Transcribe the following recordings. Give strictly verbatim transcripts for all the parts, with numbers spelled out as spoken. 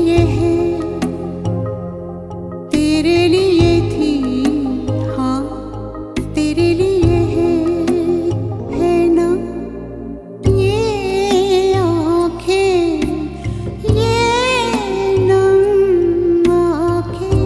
लिए है, तेरे लिए थी, हाँ तेरे लिए है, है ना ये आँखें, ये नम आँखें।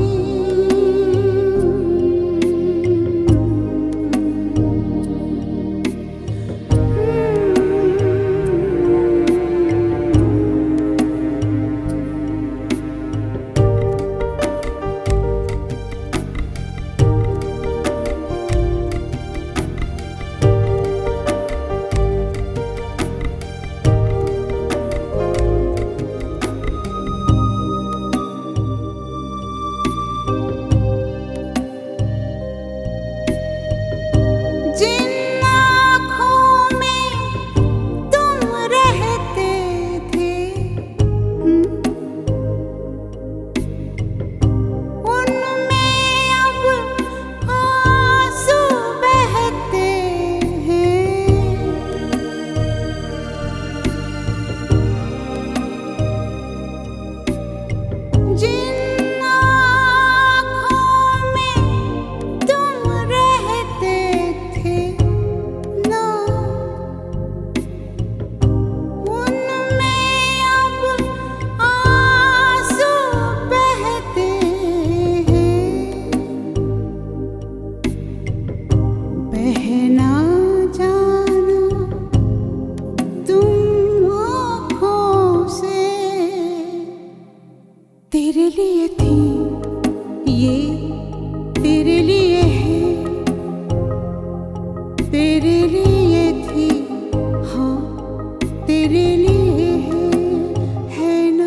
बहना जाना तुम आँखों से, तेरे लिए थी ये, तेरे लिए है, तेरे लिए थी, हाँ तेरे लिए है, है ना।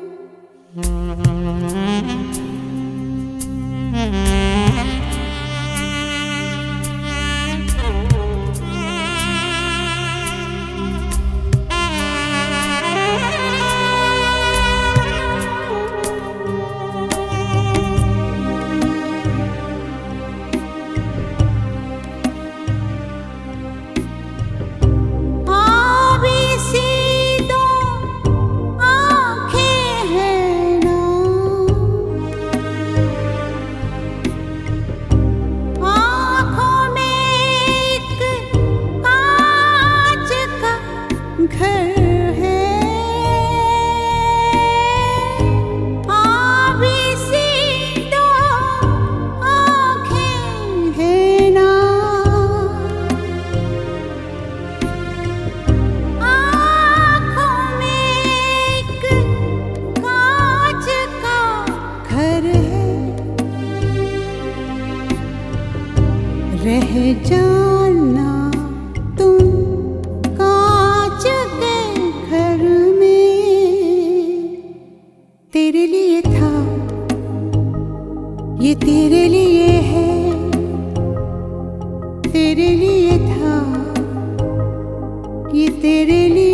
घर है आभी सी दो आँखें है ना, आँखों में एक कांच का घर है, रह जाना तुम घर में, तेरे लिए था ये, तेरे लिए है, तेरे लिए था ये, तेरे लिए